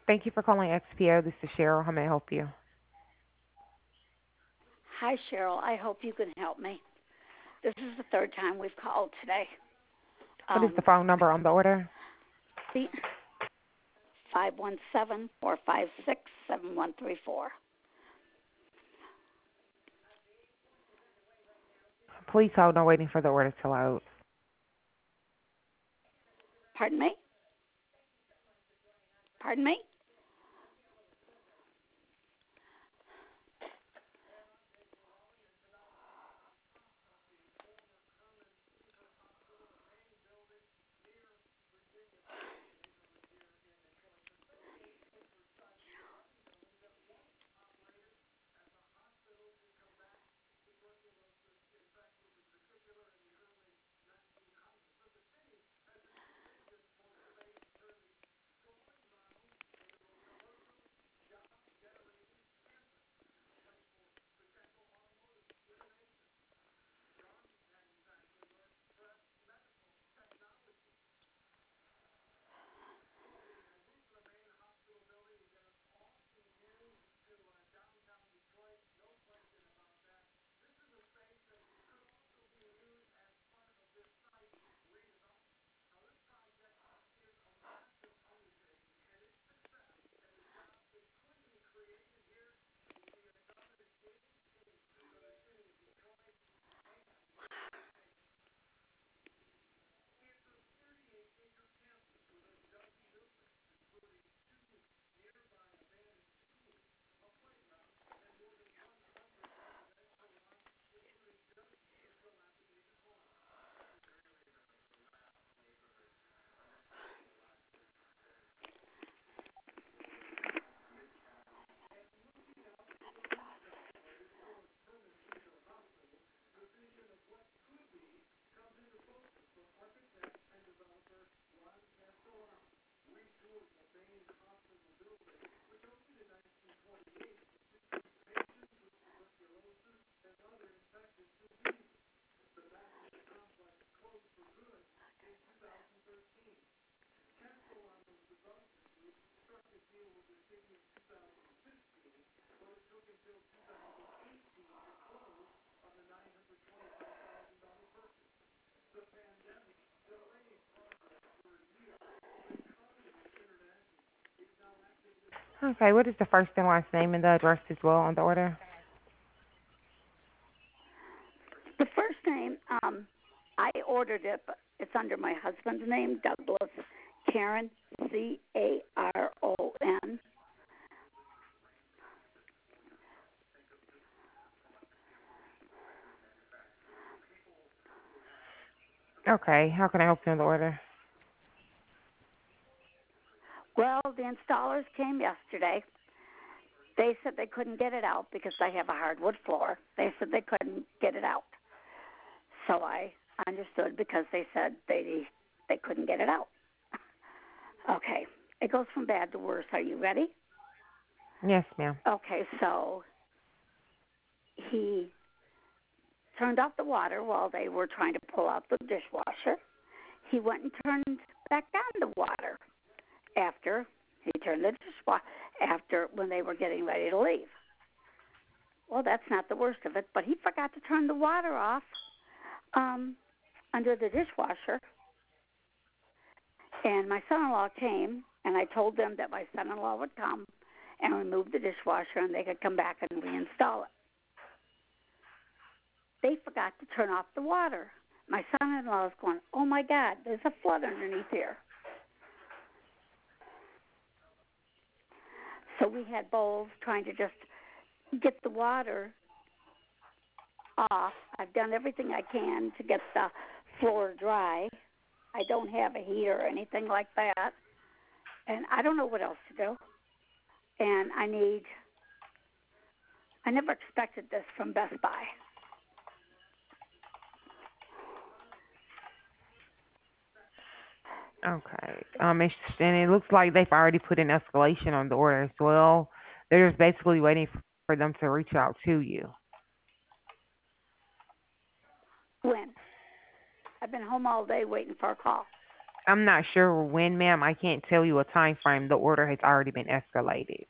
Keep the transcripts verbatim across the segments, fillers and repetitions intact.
Thank you for calling X P O. This is Cheryl. How may I help you? Hi, Cheryl. I hope you can help me. This is the third time we've called today. What is the Um, phone number on the order? the five one seven, four five six, seven one three four. Please hold. I'm waiting for the order to load. Pardon me? Pardon me? Okay, what is the first and last name and the address as well on the order? The first name, um, I ordered it, but it's under my husband's name, Douglas Caron, C A R O N. Okay, how can I help you on the order? Well, the installers came yesterday. They said they couldn't get it out because I have a hardwood floor. They said they couldn't get it out. So I understood because they said they they couldn't get it out. Okay, it goes from bad to worse. Are you ready? Yes, ma'am. Okay, so he turned off the water while they were trying to pull out the dishwasher. He went and turned back on the water after he turned the dishwasher after when they were getting ready to leave. Well, that's not the worst of it, but he forgot to turn the water off um, under the dishwasher. And my son-in-law came, and I told them that my son-in-law would come and remove the dishwasher, and they could come back and reinstall it. They forgot to turn off the water. My son-in-law is going, oh, my God, there's a flood underneath here. So we had bowls trying to just get the water off. I've done everything I can to get the floor dry. I don't have a heater or anything like that. And I don't know what else to do. And I need, I never expected this from Best Buy. Okay. Um, it's, and it looks like they've already put an escalation on the order as well. They're just basically waiting f- for them to reach out to you. When? I've been home all day waiting for a call. I'm not sure when, ma'am. I can't tell you a time frame. The order has already been escalated.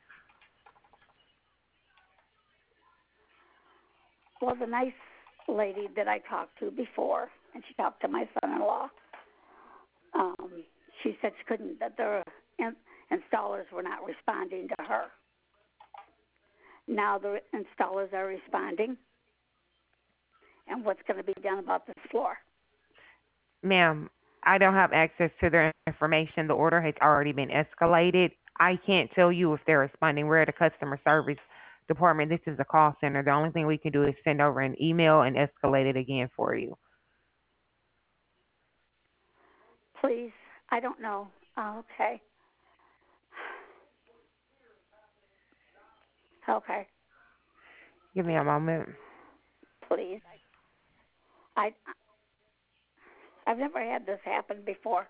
Well, the nice lady that I talked to before, and she talked to my son-in-law, um, she said she couldn't, that the in- installers were not responding to her. Now the installers are responding, and what's going to be done about this floor? Ma'am, I don't have access to their information. The order has already been escalated. I can't tell you if they're responding. We're at a customer service department. This is a call center. The only thing we can do is send over an email and escalate it again for you. Please, I don't know. Oh, okay. Okay, Give me a moment. please. I I've never had this happen before.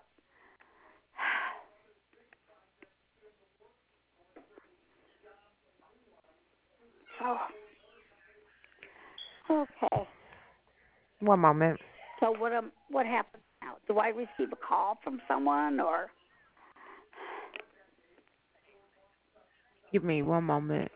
So, okay. One moment. So what um what happens now? Do I receive a call from someone or? Give me one moment.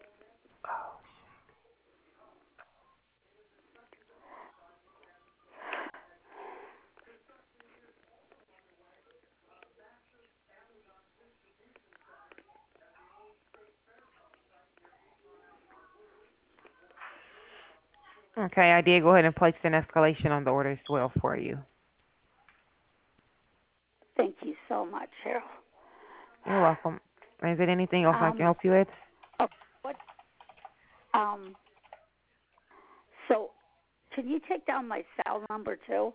Okay, I did go ahead and place an escalation on the order as well for you. Thank you so much, Cheryl. You're welcome. Is there anything else I can Um, help you with? oh, what? Um. So, can you take down my cell number too?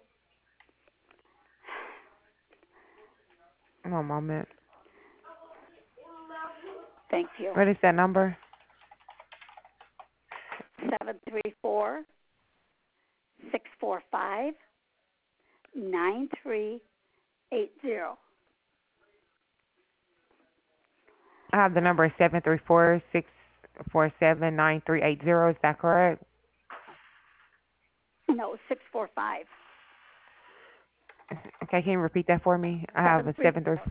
One moment. Thank you. What is that number? Seven three four six four five nine three eight zero. I have the number seven three four six four seven nine three eight zero. Is that correct? No, six four five. Okay, can you repeat that for me? I have a seven three.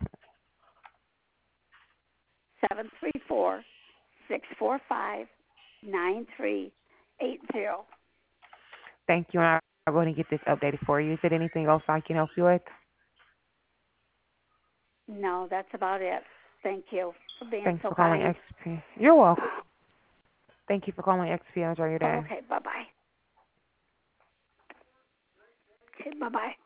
Seven three four six four five nine three eight zero. Thank you, and I'm going to get this updated for you. Is there anything else I can help you with? No, that's about it. Thank you for being Thanks so for calling kind. X P. You're welcome. Thank you for calling X P. Enjoy your day. Okay, bye bye. Okay, bye bye.